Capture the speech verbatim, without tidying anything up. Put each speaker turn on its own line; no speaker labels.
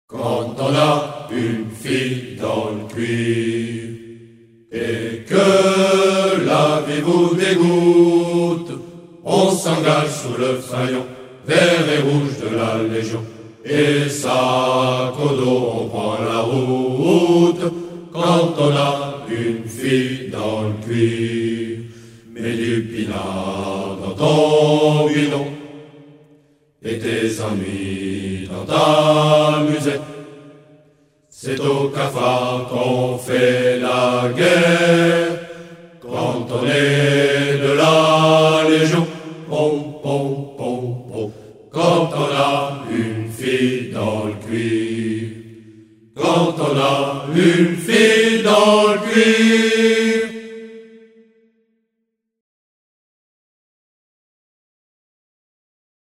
Quand on a une fille dans le cuir et que la vie vous dégoûte, on s'engage sous le faïon vert et rouge de la Légion. Et sac au dos, on prend la route quand on a une fille dans le cuir. Mets du pinard dans ton guidon et tes ennuis dans ta musette. C'est au cafard qu'on fait la guerre quand on est de la Légion. Pom, pom, pom, pom. Quand on a une fille dans le cuir, quand on a une fille